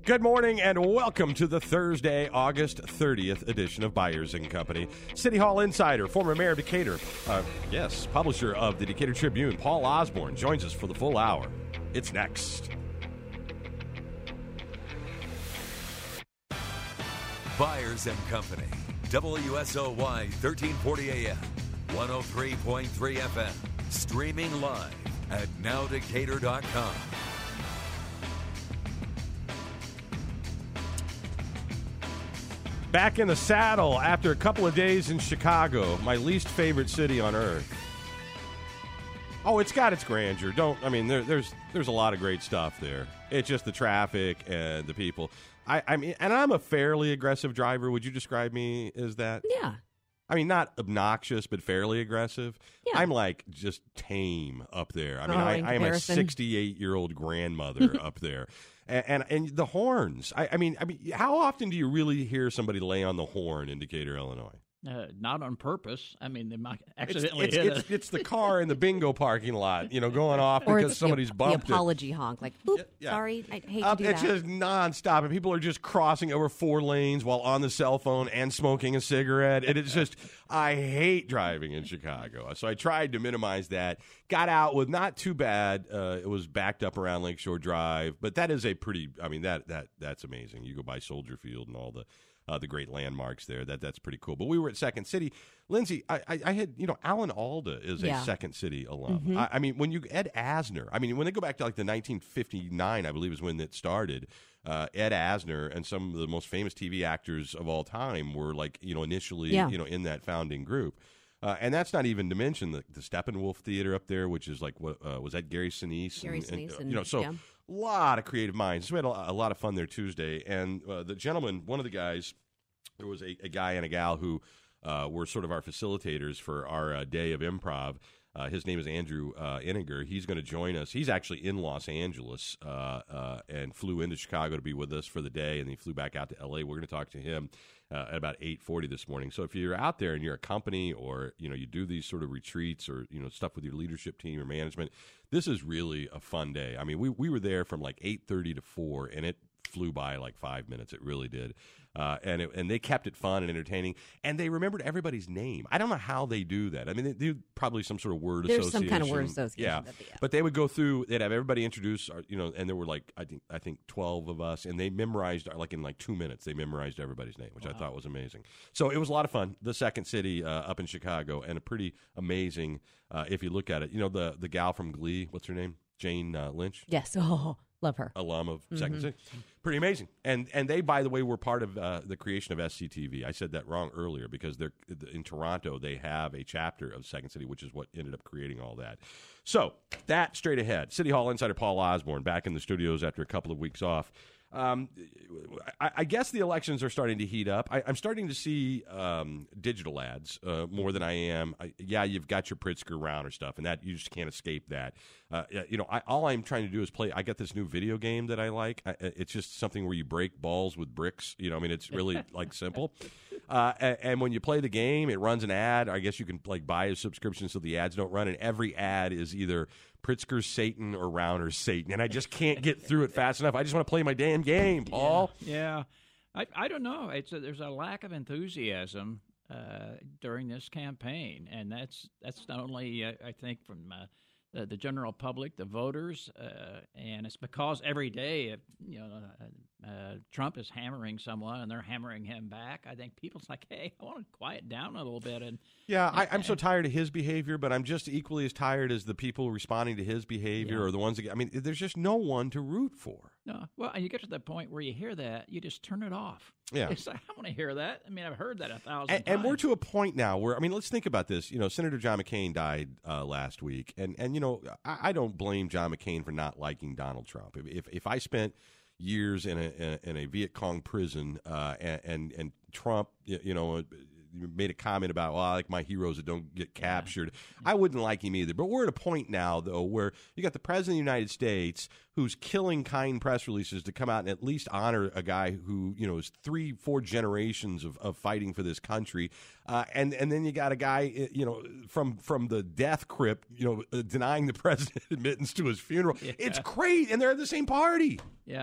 Good morning and welcome to the Thursday, August 30th edition of Byers & Company. City Hall insider, former mayor of Decatur, publisher of the Decatur Tribune, Paul Osborne, joins us for the full hour. It's next. Byers & Company, WSOY 1340 AM, 103.3 FM, streaming live at nowdecatur.com. Back in the saddle after a couple of days in Chicago, my least favorite city on earth. Oh, it's got its grandeur. There's a lot of great stuff there. It's just the traffic and the people. I mean, and I'm a fairly aggressive driver. Would you describe me as that? Yeah. I mean, not obnoxious, but fairly aggressive. Yeah. I'm like just tame up there. I mean, I am a 68-year-old grandmother up there. And the horns. I mean, how often do you really hear somebody lay on the horn in Decatur, Illinois? Not on purpose. I mean, they might accidentally hit it. It's the car in the bingo parking lot, going off because somebody's bumped the apology honk, like, "Oop, sorry, I hate to do that." It's just nonstop, and people are just crossing over 4 lanes while on the cell phone and smoking a cigarette. And it's just, I hate driving in Chicago. So I tried to minimize that. Got out with not too bad. It was backed up around Lakeshore Drive, but that is a pretty. I mean, that's amazing. You go by Soldier Field and all the great landmarks there. That's pretty cool. But we were at Second City. Lindsay, I had, Alan Alda is a Second City alum. Mm-hmm. I mean, when Ed Asner, when they go back to like the 1959, I believe is when it started, Ed Asner and some of the most famous TV actors of all time were like, initially, in that founding group. And that's not even to mention the Steppenwolf Theater up there, which is like, what was that, Gary Sinise? A lot of creative minds. So we had a lot of fun there Tuesday. And the gentleman, one of the guys, there was a guy and a gal who were sort of our facilitators for our day of improv. His name is Andrew Inninger. He's going to join us. He's actually in Los Angeles and flew into Chicago to be with us for the day, and he flew back out to L.A. We're going to talk to him at about 8:40 this morning. So if you're out there and you're a company or, you do these sort of retreats or, stuff with your leadership team or management, this is really a fun day. I mean, we were there from like 8:30 to 4, and it flew by like 5 minutes. It really did. And they kept it fun and entertaining, and they remembered everybody's name. I don't know how they do that. I mean, they do probably some sort of word association. There's some kind of word association. Yeah. But they would go through, they'd have everybody introduce, and there were like, I think 12 of us, and they memorized, like in like 2 minutes, they memorized everybody's name, which I thought was amazing. So it was a lot of fun. The Second City up in Chicago, and a pretty amazing, if you look at it, the gal from Glee, what's her name? Jane Lynch? Yes. Oh, love her. Alum of Second City. Pretty amazing. And they, by the way, were part of the creation of SCTV. I said that wrong earlier because they're in Toronto. They have a chapter of Second City, which is what ended up creating all that. So that straight ahead. City Hall insider Paul Osborne back in the studios after a couple of weeks off. I guess the elections are starting to heat up. I'm starting to see digital ads more than I am. You've got your Pritzker Rauner stuff, and that you just can't escape that. All I'm trying to do is play. I got this new video game that I like. It's just something where you break balls with bricks. It's really like simple. And when you play the game, it runs an ad. I guess you can like buy a subscription so the ads don't run. And every ad is either Pritzker's Satan or Rauner's Satan, and I just can't get through it fast enough. I just want to play my damn game, Paul. Yeah. I don't know. There's a lack of enthusiasm during this campaign, and that's not only I think from the general public, the voters, and it's because every day, Trump is hammering someone and they're hammering him back. I think people's like, hey, I want to quiet down a little bit. I'm so tired of his behavior, but I'm just equally as tired as the people responding to his behavior or the ones that, there's just no one to root for. No, well, you get to the point where you hear that, you just turn it off. Yeah. It's like, I want to hear that. I've heard that 1,000 times. And we're to a point now where, let's think about this. Senator John McCain died last week. And I don't blame John McCain for not liking Donald Trump. If I spent years in a Viet Cong prison and Trump, made a comment about, well, I like my heroes that don't get captured. I wouldn't like him either. But we're at a point now, though, where you got the President of the United States who's killing kind press releases to come out and at least honor a guy who, is 3-4 generations of fighting for this country. And then you got a guy, from the death crypt, denying the president admittance to his funeral. Yeah. It's great. And they're at the same party. Yeah.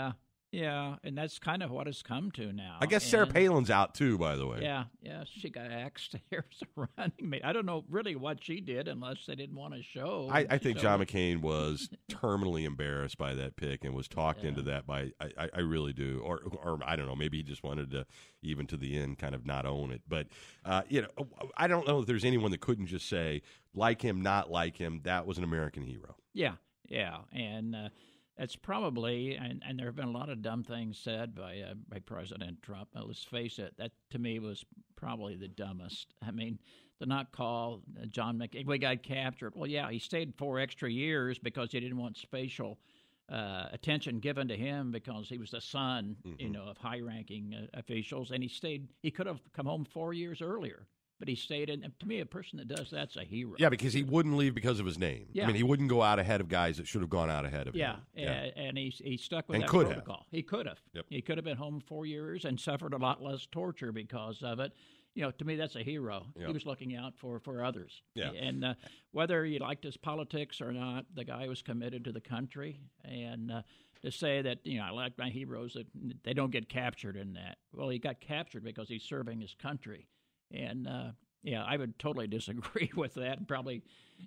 Yeah, and that's kind of what it's come to now. I guess Sarah Palin's out too, by the way. Yeah, she got axed here as a running mate. I don't know really what she did unless they didn't want to show. I think John McCain was terminally embarrassed by that pick and was talked into that by, I really do. Or I don't know, maybe he just wanted to, even to the end, kind of not own it. But, I don't know if there's anyone that couldn't just say, like him, not like him, that was an American hero. Yeah, and that's probably, and there have been a lot of dumb things said by President Trump. Now, let's face it, that to me was probably the dumbest. I mean, to not call John McCain, we got captured. Well, yeah, he stayed 4 extra years because he didn't want spatial attention given to him because he was the son, of high-ranking officials, and he could have come home 4 years earlier. But he stayed in. To me, a person that does that's a hero. Yeah, because he wouldn't leave because of his name. Yeah. I mean, he wouldn't go out ahead of guys that should have gone out ahead of him. And he stuck with and that could protocol. Have. He could have. Yep. He could have been home 4 years and suffered a lot less torture because of it. To me, that's a hero. Yep. He was looking out for others. Yeah. And whether you liked his politics or not, the guy was committed to the country. And to say that, I like my heroes, that they don't get captured in that. Well, he got captured because he's serving his country. And I would totally disagree with that. Probably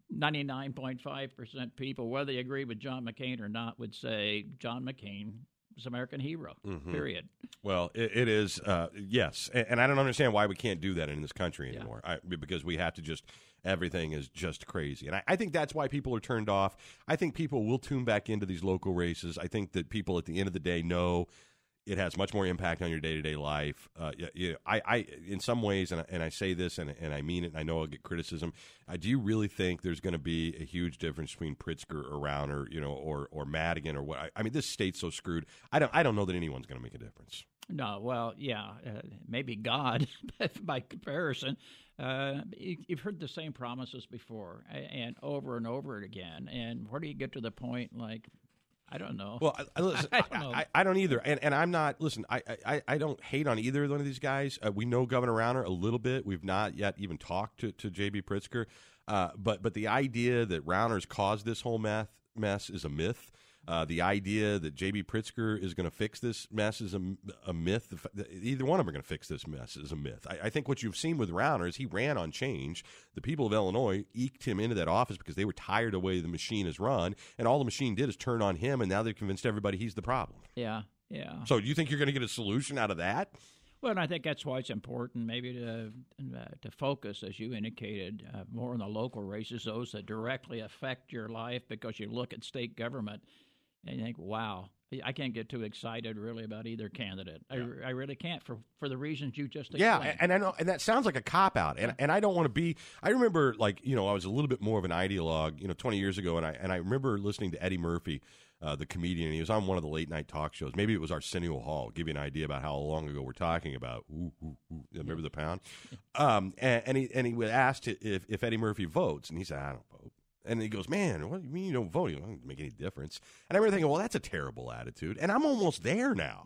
99.5% people, whether they agree with John McCain or not, would say John McCain is an American hero, period. Well, it is, yes. And I don't understand why we can't do that in this country anymore. Because we have to everything is just crazy. And I think that's why people are turned off. I think people will tune back into these local races. I think that people at the end of the day know it has much more impact on your day-to-day life. I in some ways, and I say this, and I mean it, and I know I'll get criticism, do you really think there's going to be a huge difference between Pritzker or Rauner, or Madigan or what? I mean, this state's so screwed. I don't know that anyone's going to make a difference. No, well, maybe God, by comparison. You've heard the same promises before and over again. And where do you get to the point like, I don't know. Well, listen, I don't either, and I'm not. Listen, I don't hate on either one of these guys. We know Governor Rauner a little bit. We've not yet even talked to J.B. Pritzker, but the idea that Rauner's caused this whole mess is a myth. The idea that J.B. Pritzker is going to fix this mess is a myth. Either one of them are going to fix this mess is a myth. I think what you've seen with Rauner is he ran on change. The people of Illinois eked him into that office because they were tired of the way the machine is run, and all the machine did is turn on him, and now they've convinced everybody he's the problem. Yeah. So do you think you're going to get a solution out of that? Well, and I think that's why it's important maybe to focus, as you indicated, more on the local races, those that directly affect your life, because you look at state government and you think, wow, I can't get too excited really about either candidate. Yeah. I really can't for the reasons you just explained. Yeah, and I know, and that sounds like a cop-out, and I don't want to be – I remember, I was a little bit more of an ideologue, 20 years ago, and I remember listening to Eddie Murphy, the comedian, and he was on one of the late-night talk shows. Maybe it was Arsenio Hall, give you an idea about how long ago we're talking about. Remember the pound? And he was asked if Eddie Murphy votes, and he said, I don't vote. And he goes, man, what do you mean you don't vote? It doesn't make any difference. And I remember thinking, well, that's a terrible attitude. And I'm almost there now.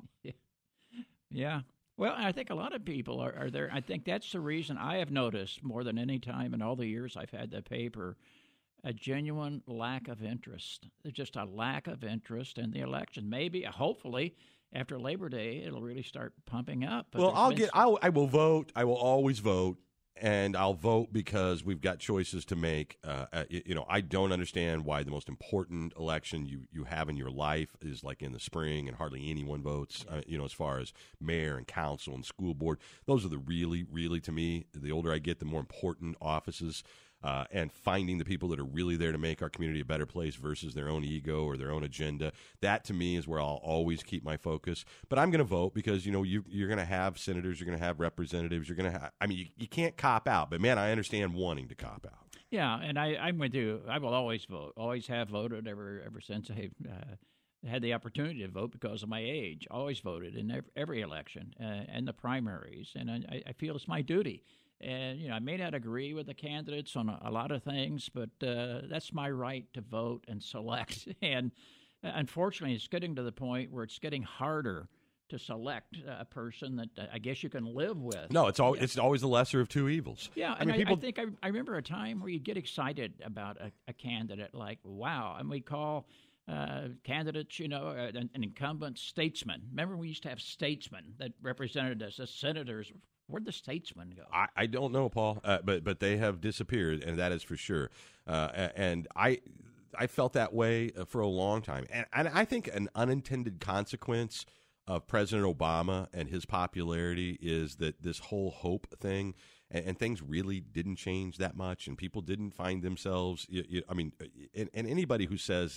Yeah. Well, I think a lot of people are there. I think that's the reason I have noticed more than any time in all the years I've had the paper, a genuine lack of interest. There's just a lack of interest in the election. Maybe, hopefully, after Labor Day, it'll really start pumping up. But well, I will vote. I will always vote. And I'll vote because we've got choices to make. I don't understand why the most important election you have in your life is like in the spring and hardly anyone votes, as far as mayor and council and school board. Those are the really, really, to me, the older I get, the more important offices. And finding the people that are really there to make our community a better place versus their own ego or their own agenda. That, to me, is where I'll always keep my focus. But I'm going to vote because, you're going to have senators, you're going to have representatives, you're going to have – you can't cop out. But, man, I understand wanting to cop out. Yeah, and I'm with you. I will always vote, always have voted ever since I had the opportunity to vote because of my age. Always voted in every election and the primaries. And I feel it's my duty. And, I may not agree with the candidates on a lot of things, but that's my right to vote and select. And unfortunately, it's getting to the point where it's getting harder to select a person that I guess you can live with. No, it's always the lesser of two evils. Yeah, I think I remember a time where you get excited about a candidate like, wow, and we call candidates, an incumbent statesman. Remember, we used to have statesmen that represented us as senators. Where'd the statesmen go? I don't know, Paul, but they have disappeared, and that is for sure. And I felt that way for a long time. And I think an unintended consequence of President Obama and his popularity is that this whole hope thing, and things really didn't change that much, and people didn't find themselves, and anybody who says,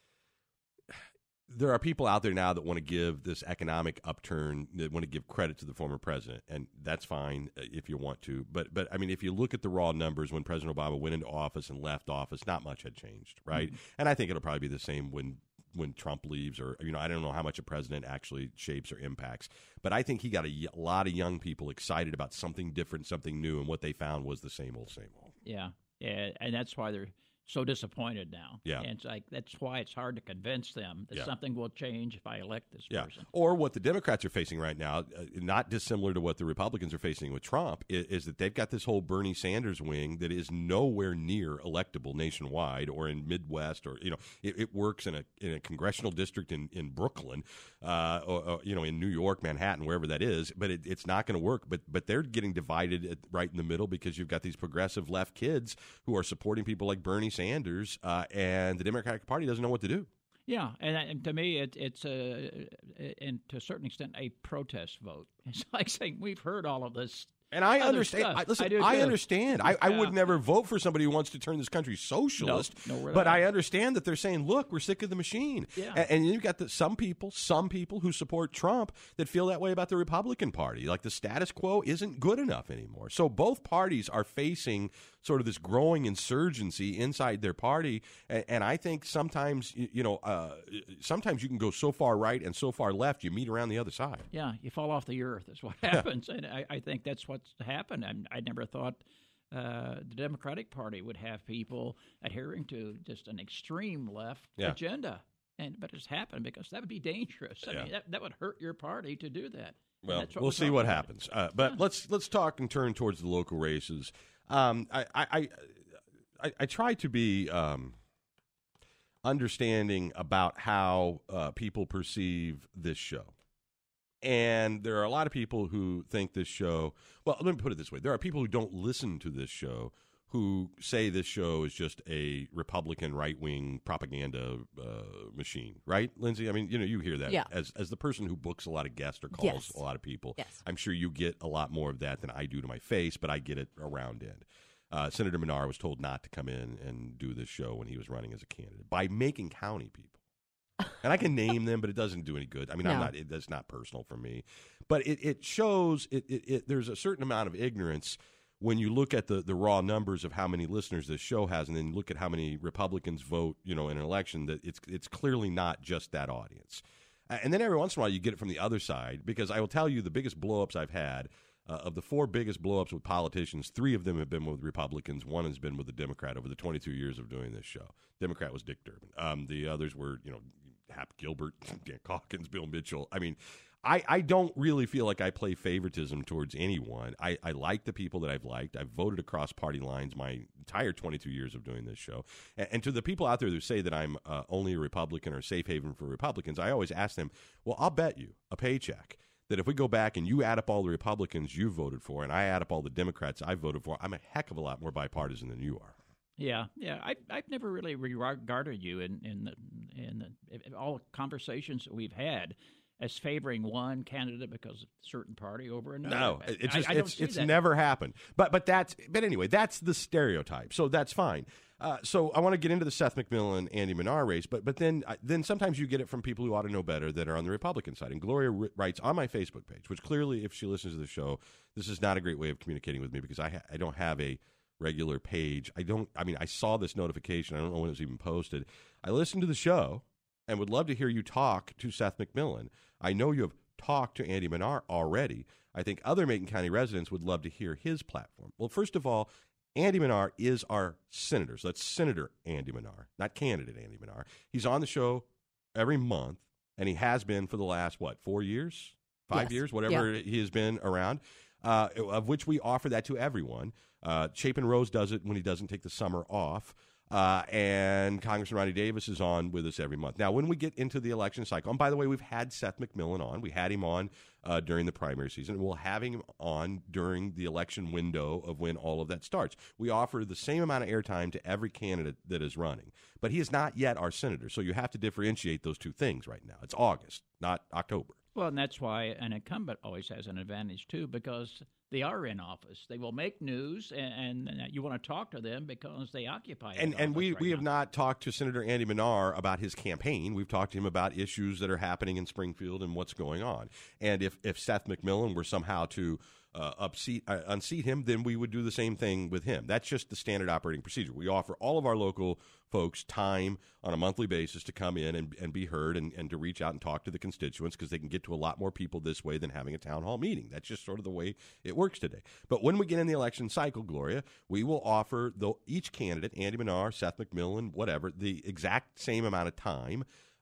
there are people out there now that want to give this economic upturn, that want to give credit to the former president, and that's fine if you want to. But I mean, if you look at the raw numbers when President Obama went into office and left office, not much had changed, right? Mm-hmm. And I think it'll probably be the same when Trump leaves, or I don't know how much a president actually shapes or impacts. But I think he got a lot of young people excited about something different, something new, and what they found was the same old, same old. Yeah, and that's why they're so disappointed now. Yeah. And it's like, that's why it's hard to convince them that something will change if I elect this person. Or what the Democrats are facing right now, not dissimilar to what the Republicans are facing with Trump, is that they've got this whole Bernie Sanders wing that is nowhere near electable nationwide or in Midwest, or it works in a congressional district in Brooklyn, or in New York, Manhattan, wherever that is, but it's not going to work. But they're getting divided right in the middle, because you've got these progressive left kids who are supporting people like Bernie Sanders, and the Democratic Party doesn't know what to do. Yeah, and to me, it's and to a certain extent, a protest vote. It's like saying, we've heard all of this. And I understand. I understand. I would never vote for somebody who wants to turn this country socialist. But I understand that they're saying, look, we're sick of the machine. Yeah. And you've got some people who support Trump that feel that way about the Republican Party. Like, the status quo isn't good enough anymore. So both parties are facing sort of this growing insurgency inside their party. And I think sometimes, sometimes you can go so far right and so far left, you meet around the other side. Yeah, you fall off the earth is what happens. And I think that's what's happened. I never thought the Democratic Party would have people adhering to just an extreme left agenda. But it's happened because that would be dangerous. I mean, that would hurt your party to do that. Well, we'll see what happens. But let's talk and turn towards the local races. I try to be understanding about how people perceive this show. And there are a lot of people who think this show, well, let me put it this way. There are people who don't listen to this show who say this show is just a Republican right-wing propaganda machine, right, Lindsay? I mean, you hear that as the person who books a lot of guests or calls a lot of people. Yes. I'm sure you get a lot more of that than I do to my face, but I get it around end. Senator Menard was told not to come in and do this show when he was running as a candidate by Macon County people. And I can name them, but it doesn't do any good. I mean, that's not personal for me. But it shows there's a certain amount of ignorance when you look at the raw numbers of how many listeners this show has, and then look at how many Republicans vote, in an election, that it's clearly not just that audience. And then every once in a while you get it from the other side, because I will tell you the biggest blow-ups I've had, of the 4 biggest blow-ups with politicians, 3 of them have been with Republicans. 1 has been with the Democrat over the 22 years of doing this show. Democrat was Dick Durbin. The others were, Hap Gilbert, Dan Calkins, Bill Mitchell. I mean, I don't really feel like I play favoritism towards anyone. I like the people that I've liked. I've voted across party lines my entire 22 years of doing this show. And to the people out there who say that I'm only a Republican or safe haven for Republicans, I always ask them, well, I'll bet you a paycheck that if we go back and you add up all the Republicans you voted for and I add up all the Democrats I voted for, I'm a heck of a lot more bipartisan than you are. Yeah. I've never really regarded you in all conversations that we've had as favoring one candidate because of a certain party over another. No, it's never happened. But anyway, that's the stereotype. So that's fine. So I want to get into the Seth McMillan, Andy Menard race, but then sometimes you get it from people who ought to know better that are on the Republican side. And Gloria writes on my Facebook page, which clearly, if she listens to the show, this is not a great way of communicating with me because I don't have a regular page. I saw this notification. I don't know when it was even posted. I listened to the show and would love to hear you talk to Seth McMillan. I know you have talked to Andy Menard already. I think other Macon County residents would love to hear his platform. Well, first of all, Andy Menard is our senator. So that's Senator Andy Menard, not candidate Andy Menard. He's on the show every month, and he has been for the last, 4 years? 5 years? Whatever he has been around, of which we offer that to everyone. Chapin Rose does it when he doesn't take the summer off. And Congressman Ronnie Davis is on with us every month. Now, when we get into the election cycle, and by the way, we've had Seth MacMillan on. We had him on during the primary season. We'll have him on during the election window of when all of that starts. We offer the same amount of airtime to every candidate that is running. But he is not yet our senator, so you have to differentiate those two things right now. It's August, not October. Well, and that's why an incumbent always has an advantage, too, because they are in office. They will make news, and you want to talk to them because they occupy it. And we have not talked to Senator Andy Manar about his campaign. We've talked to him about issues that are happening in Springfield and what's going on. And if Seth MacMillan were somehow to unseat him, then we would do the same thing with him. That's just the standard operating procedure. We offer all of our local folks time on a monthly basis to come in and be heard and to reach out and talk to the constituents because they can get to a lot more people this way than having a town hall meeting. That's just sort of the way it works today. But when we get in the election cycle, Gloria, we will offer each candidate, Andy Manar, Seth MacMillan, whatever, the exact same amount of time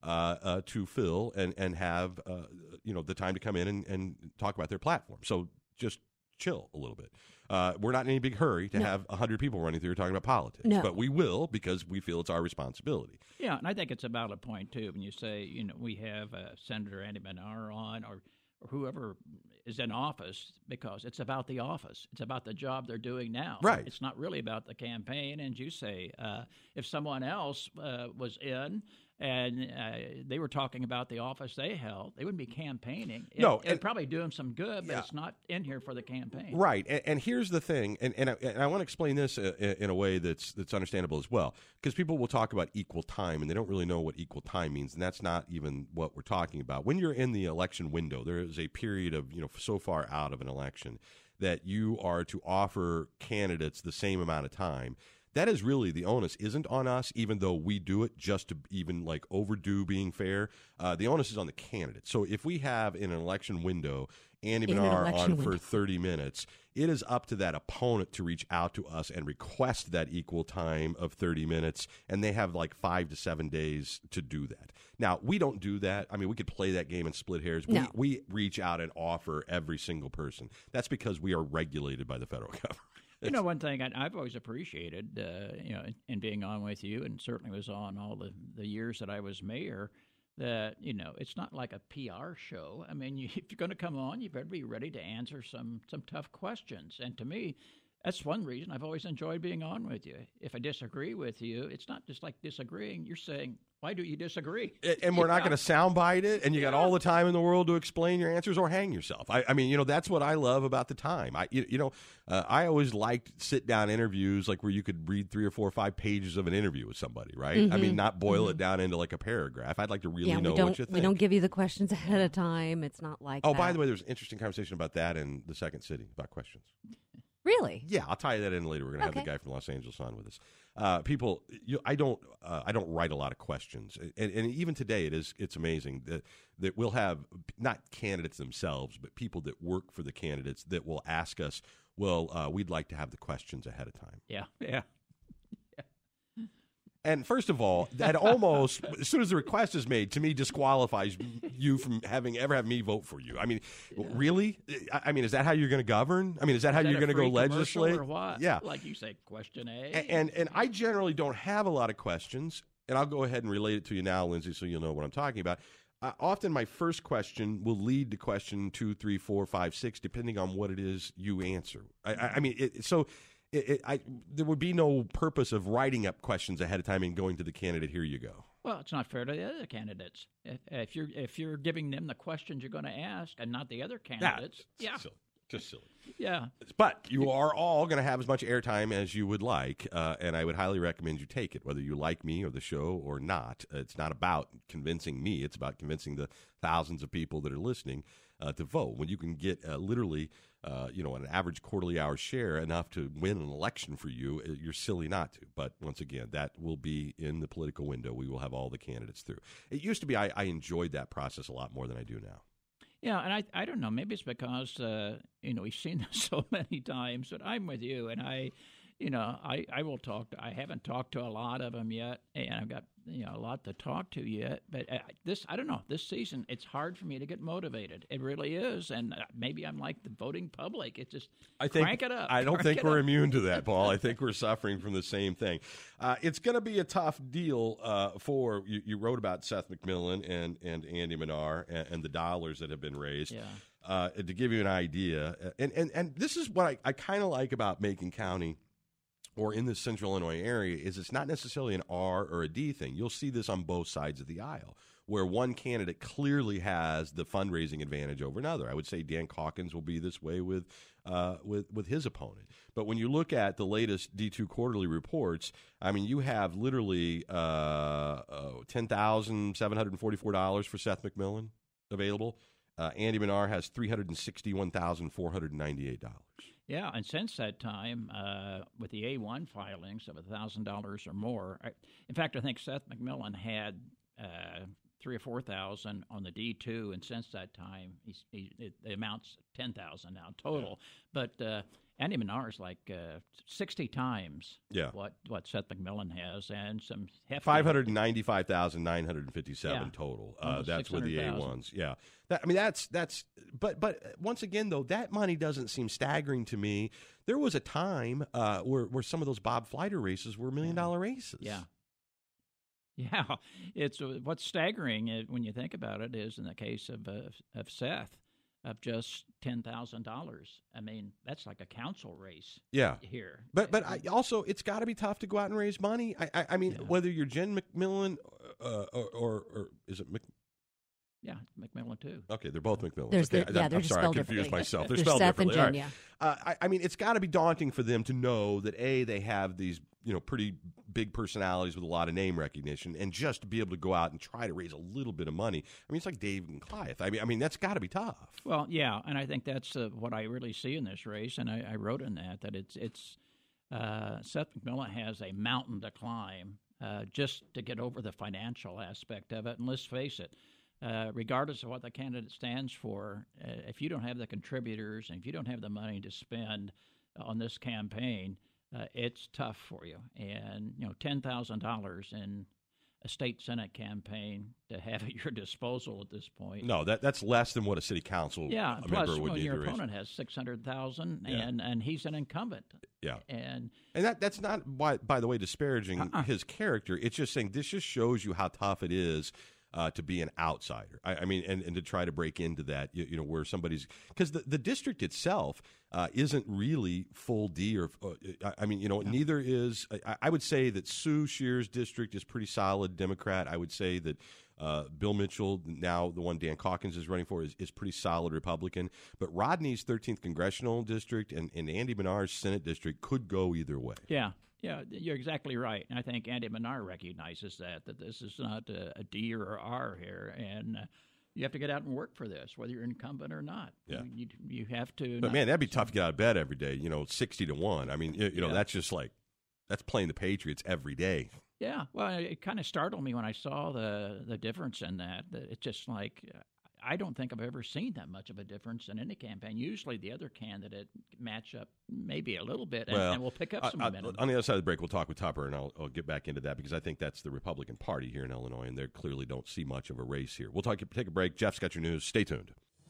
to fill and have the time to come in and talk about their platform. So just chill a little bit. We're not in any big hurry to have 100 people running through talking about politics, but we will because we feel it's our responsibility. Yeah, and I think it's a valid point, too, when you say, we have Senator Andy Manar on or whoever is in office because it's about the office. It's about the job they're doing now. Right. It's not really about the campaign. And you say if someone else was in and they were talking about the office they held, they wouldn't be campaigning. It'd probably do them some good, but it's not in here for the campaign. Right, and here's the thing, and I want to explain this in a way that's understandable as well, because people will talk about equal time, and they don't really know what equal time means, and that's not even what we're talking about. When you're in the election window, there is a period of, so far out of an election that you are to offer candidates the same amount of time. That is really the onus isn't on us, even though we do it just to even overdo being fair. The onus is on the candidate. So if we have in an election window Andy Manar on for 30 minutes, it is up to that opponent to reach out to us and request that equal time of 30 minutes, and they have 5 to 7 days to do that. Now, we don't do that. I mean, we could play that game and split hairs. No. We reach out and offer every single person. That's because we are regulated by the federal government. One thing I've always appreciated, in being on with you, and certainly was on all the years that I was mayor, that, it's not like a PR show. I mean, if you're going to come on, you better be ready to answer some tough questions. And to me, that's one reason I've always enjoyed being on with you. If I disagree with you, it's not just like disagreeing. You're saying, why do you disagree? And we're not going to soundbite it, and you got all the time in the world to explain your answers or hang yourself. I mean, that's what I love about the time. I always liked sit-down interviews where you could read 3 or 4 or 5 pages of an interview with somebody, right? Mm-hmm. I mean, not boil it down into a paragraph. I'd like to really know what you think. We don't give you the questions ahead of time. It's not like that. Oh, by the way, there's an interesting conversation about that in the second city, about questions. Really? Yeah, I'll tie that in later. We're going to have the guy from Los Angeles on with us. People, I don't write a lot of questions, and even today it's amazing that we'll have not candidates themselves, but people that work for the candidates that will ask us, well, we'd like to have the questions ahead of time. Yeah. And first of all, that almost, as soon as the request is made, to me disqualifies you from ever have me vote for you. I mean, really? I mean, is that how you're going to govern? I mean, is that how you're going to go legislate? Or what? Yeah. Like you say, question A. And I generally don't have a lot of questions, and I'll go ahead and relate it to you now, Lindsay, so you'll know what I'm talking about. Often my first question will lead to question 2, 3, 4, 5, 6, depending on what it is you answer. There would be no purpose of writing up questions ahead of time and going to the candidate, here you go. Well, it's not fair to the other candidates. If you're giving them the questions you're going to ask and not the other candidates. Silly. Just silly. Yeah. But you are all going to have as much airtime as you would like, and I would highly recommend you take it, whether you like me or the show or not. It's not about convincing me. It's about convincing the thousands of people that are listening to vote. When you can get literally an average quarterly hour share enough to win an election for you, you're silly not to. But once again, that will be in the political window. We will have all the candidates through. It used to be I enjoyed that process a lot more than I do now. Yeah, and I don't know. Maybe it's because we've seen this so many times. But I'm with you, and I will talk to, I haven't talked to a lot of them yet, and I've got, a lot to talk to yet. But I don't know, this season, it's hard for me to get motivated. It really is. And maybe I'm like the voting public. It's just crank it up. I don't think we're immune to that, Paul. I think we're suffering from the same thing. It's going to be a tough deal for, you wrote about Seth McMillan and Andy Manar and the dollars that have been raised. Yeah. To give you an idea, and this is what I kind of like about Macon County, or in the central Illinois area, is it's not necessarily an R or a D thing. You'll see this on both sides of the aisle, where one candidate clearly has the fundraising advantage over another. I would say Dan Calkins will be this way with his opponent. But when you look at the latest D2 quarterly reports, I mean, you have literally $10,744 for Seth McMillan available. Andy Manar has $361,498. Yeah, and since that time, with the A1 filings of $1,000 or more, in fact, I think Seth McMillan had $3,000 or $4,000 on the D2, and since that time, it amounts $10,000 now total. Yeah. But Andy Manar is like 60 times what Seth McMillan has, and some hefty $595,957 total. That's with the A1s. Yeah, that's. But once again, though, that money doesn't seem staggering to me. There was a time where some of those Bob Fleiter races were $1 million races. Yeah. Yeah, it's what's staggering when you think about it is in the case of Seth, of just $10,000. I mean, that's like a council race. Yeah. Here, but also it's got to be tough to go out and raise money. I mean, whether you're Jen McMillan or is it Yeah, McMillan too. Okay, they're both McMillan. They're I'm just sorry, I spelled confused myself. They're There's spelled Seth differently. and Jen, right. I mean, it's got to be daunting for them to know that they have these pretty big personalities with a lot of name recognition, and just to be able to go out and try to raise a little bit of money. I mean, it's like David and Goliath. I mean that's got to be tough. Well, yeah, and I think that's what I really see in this race, and I wrote in that it's Seth McMillan has a mountain to climb just to get over the financial aspect of it. And let's face it, regardless of what the candidate stands for, if you don't have the contributors and if you don't have the money to spend on this campaign, it's tough for you. And $10,000 in a state senate campaign to have at your disposal at this point. No, that's less than what a city council member would need your to raise. opponent has $600,000, and he's an incumbent. Yeah, and that's not by the way disparaging his character. It's just saying this just shows you how tough it is. To be an outsider, I mean, and to try to break into that, where somebody's, because the district itself isn't really full D or, neither is. I would say that Sue Scheer's district is pretty solid Democrat. I would say that Bill Mitchell, now the one Dan Calkins is running for, is pretty solid Republican. But Rodney's 13th congressional district and Andy Manar's Senate district could go either way. Yeah. Yeah, you're exactly right. And I think Andy Manar recognizes that this is not a D or an R here. And you have to get out and work for this, whether you're incumbent or not. Yeah. You have to. But, man, that'd be tough to get out of bed every day, 60-1. I mean, that's just like, that's playing the Patriots every day. Yeah. Well, it kind of startled me when I saw the difference in that. It's just like, I don't think I've ever seen that much of a difference in any campaign. Usually the other candidate match up maybe a little bit, and we'll pick up some momentum. On the other side of the break, we'll talk with Tupper, and I'll get back into that because I think that's the Republican Party here in Illinois, and they clearly don't see much of a race here. We'll take a break. Jeff's got your news. Stay tuned.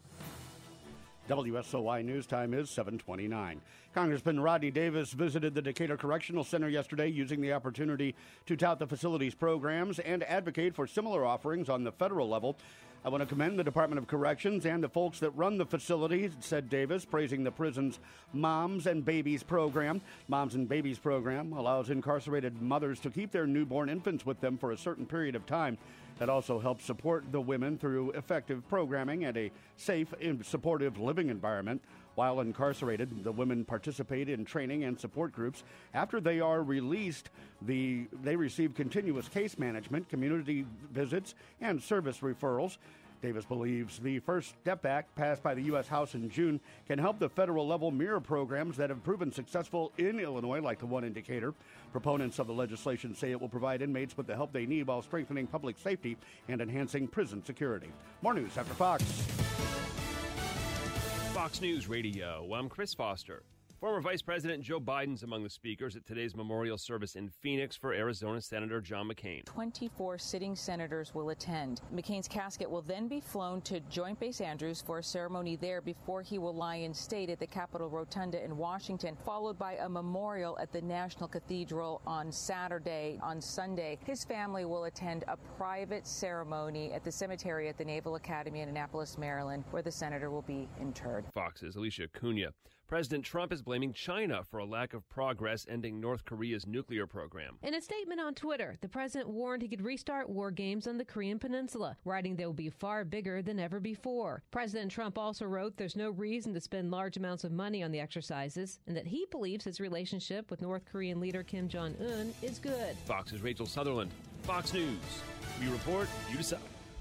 WSOY News Time is 7:29. Congressman Rodney Davis visited the Decatur Correctional Center yesterday, using the opportunity to tout the facility's programs and advocate for similar offerings on the federal level. I want to commend the Department of Corrections and the folks that run the facility, said Davis, praising the prison's Moms and Babies program. Moms and Babies program allows incarcerated mothers to keep their newborn infants with them for a certain period of time. That also helps support the women through effective programming and a safe and supportive living environment. While incarcerated, the women participate in training and support groups. After they are released, they receive continuous case management, community visits, and service referrals. Davis believes the First Step Act, passed by the U.S. House in June, can help the federal level mirror programs that have proven successful in Illinois, like the one in Decatur. Proponents of the legislation say it will provide inmates with the help they need while strengthening public safety and enhancing prison security. More news after Fox. Fox News Radio, I'm Chris Foster. Former Vice President Joe Biden's among the speakers at today's memorial service in Phoenix for Arizona Senator John McCain. 24 sitting senators will attend. McCain's casket will then be flown to Joint Base Andrews for a ceremony there before he will lie in state at the Capitol Rotunda in Washington, followed by a memorial at the National Cathedral on Saturday. On Sunday, his family will attend a private ceremony at the cemetery at the Naval Academy in Annapolis, Maryland, where the senator will be interred. Fox's Alicia Cunha. President Trump is blaming China for a lack of progress ending North Korea's nuclear program. In a statement on Twitter, the president warned he could restart war games on the Korean Peninsula, writing they will be far bigger than ever before. President Trump also wrote there's no reason to spend large amounts of money on the exercises, and that he believes his relationship with North Korean leader Kim Jong-un is good. Fox's Rachel Sutherland. Fox News. We report, you decide.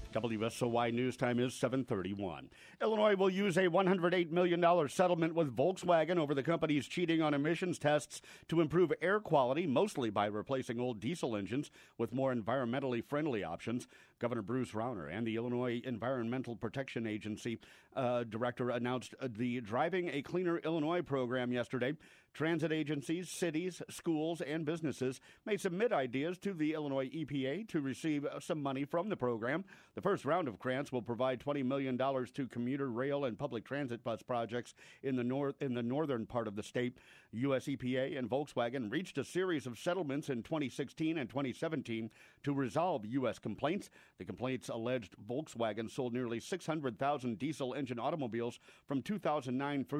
WSOY News Time is 7:31. Illinois will use a $108 million settlement with Volkswagen over the company's cheating on emissions tests to improve air quality, mostly by replacing old diesel engines with more environmentally friendly options. Governor Bruce Rauner and the Illinois Environmental Protection Agency director announced the Driving a Cleaner Illinois program yesterday. Transit agencies, cities, schools, and businesses may submit ideas to the Illinois EPA to receive some money from the program. The first round of grants will provide $20 million to commuter rail and public transit bus projects in the northern part of the state. U.S. EPA and Volkswagen reached a series of settlements in 2016 and 2017 to resolve U.S. complaints. The complaints alleged Volkswagen sold nearly 600,000 diesel engine automobiles from 2009 through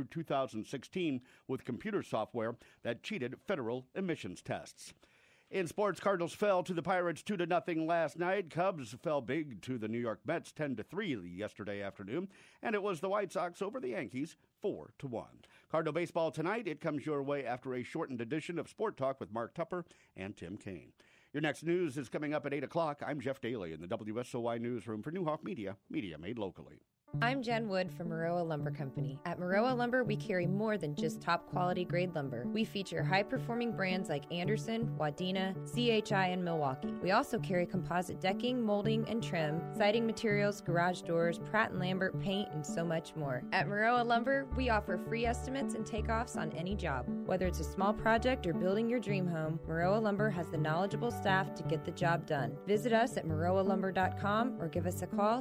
2016 with computer software that cheated federal emissions tests. In sports, Cardinals fell to the Pirates 2-0 last night. Cubs fell big to the New York Mets 10-3 yesterday afternoon. And it was the White Sox over the Yankees 4-1. Cardinal baseball tonight. It comes your way after a shortened edition of Sport Talk with Mark Tupper and Tim Kaine. Your next news is coming up at 8 o'clock. I'm Jeff Daly in the WSOY newsroom for Newhoff Media, media made locally. I'm Jen Wood from Maroa Lumber Company. At Maroa Lumber, we carry more than just top quality grade lumber. We feature high-performing brands like Anderson, Wadena, CHI, and Milwaukee. We also carry composite decking, molding, and trim, siding materials, garage doors, Pratt & Lambert paint, and so much more. At Maroa Lumber, we offer free estimates and takeoffs on any job. Whether it's a small project or building your dream home, Maroa Lumber has the knowledgeable staff to get the job done. Visit us at maroalumber.com or give us a call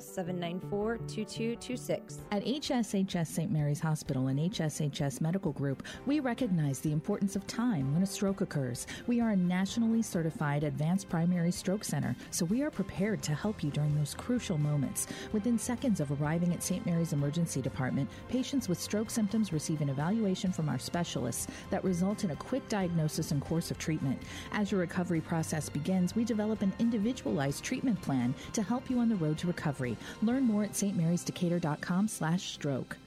794-2226. At HSHS St. Mary's Hospital and HSHS Medical Group, we recognize the importance of time when a stroke occurs. We are a nationally certified advanced primary stroke center, so we are prepared to help you during those crucial moments. Within seconds of arriving at St. Mary's Emergency Department, patients with stroke symptoms receive an evaluation from our specialists that result in a quick diagnosis and course of treatment. As your recovery process begins, we develop an individualized treatment plan to help you on the road to recovery. Learn more at stmarysdecatur.com/stroke.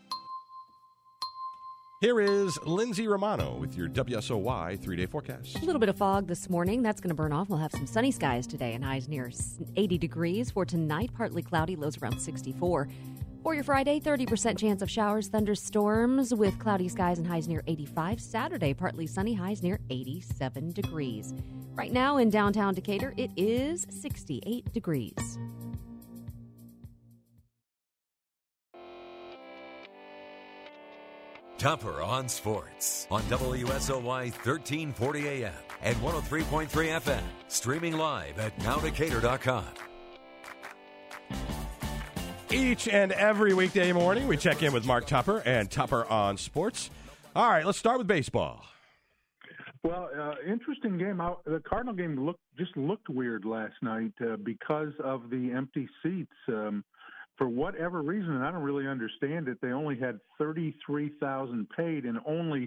Here is Lindsay Romano with your WSOY 3-day forecast. A little bit of fog this morning. That's going to burn off. We'll have some sunny skies today and highs near 80 degrees. For tonight, partly cloudy, lows around 64. For your Friday, 30% chance of showers, thunderstorms with cloudy skies and highs near 85. Saturday, partly sunny, highs near 87 degrees. Right now in downtown Decatur, it is 68 degrees. Tupper on Sports on WSOY 1340 AM and 103.3 FM. Streaming live at nowdecatur.com. Each and every weekday morning, we check in with Mark Tupper and Tupper on Sports. All right, let's start with baseball. Well, interesting game. The Cardinal game looked weird last night because of the empty seats. For whatever reason, and I don't really understand it, they only had 33,000 paid and only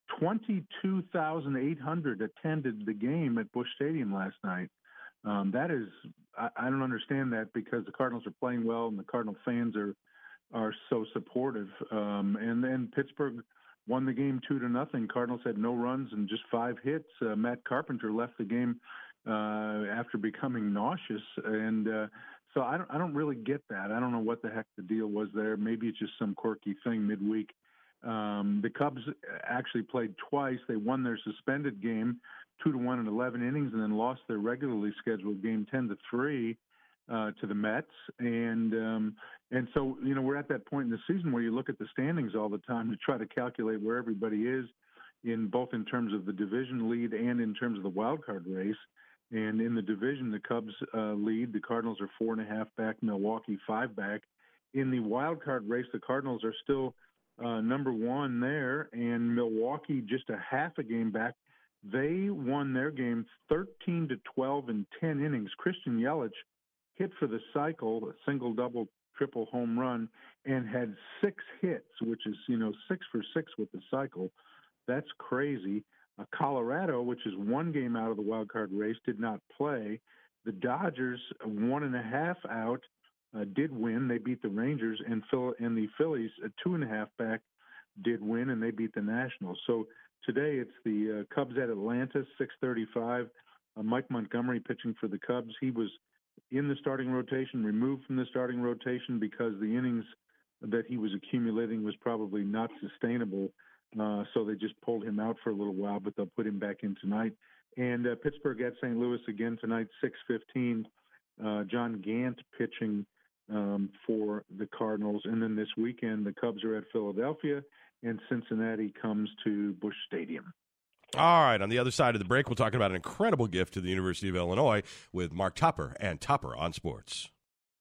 22,800 attended the game at Busch Stadium last night. That is, I don't understand that because the Cardinals are playing well and the Cardinal fans are so supportive. And then Pittsburgh won the game 2-0. Cardinals had no runs and just 5 hits. Matt Carpenter left the game after becoming nauseous, and so I don't really get that. I don't know what the heck the deal was there. Maybe it's just some quirky thing midweek. The Cubs actually played twice. They won their suspended game 2-1 in 11 innings, and then lost their regularly scheduled game 10-3. to the Mets, and so we're at that point in the season where you look at the standings all the time to try to calculate where everybody is in terms of the division lead and in terms of the wild card race. And in the division, the Cubs lead. The Cardinals are 4.5 back. Milwaukee 5 back. In the wild card race, the Cardinals are still number one there, and Milwaukee just a half a game back. They won their game 13-12 in 10 innings. Christian Yelich hit for the cycle, a single, double, triple home run, and had 6 hits, which is 6 for 6 with the cycle. That's crazy. Colorado, which is 1 game out of the wild card race, did not play. The Dodgers, 1.5 out, did win. They beat the Rangers, and the Phillies, 2.5 back, did win, and they beat the Nationals. So today it's the Cubs at Atlanta, 6:35. Mike Montgomery pitching for the Cubs. He was in the starting rotation, removed from the starting rotation because the innings that he was accumulating was probably not sustainable. So they just pulled him out for a little while, but they'll put him back in tonight. And Pittsburgh at St. Louis again tonight, 6:15. John Gant pitching for the Cardinals. And then this weekend, the Cubs are at Philadelphia, and Cincinnati comes to Busch Stadium. All right, on the other side of the break, we're talking about an incredible gift to the University of Illinois with Mark Tupper and Tupper on Sports.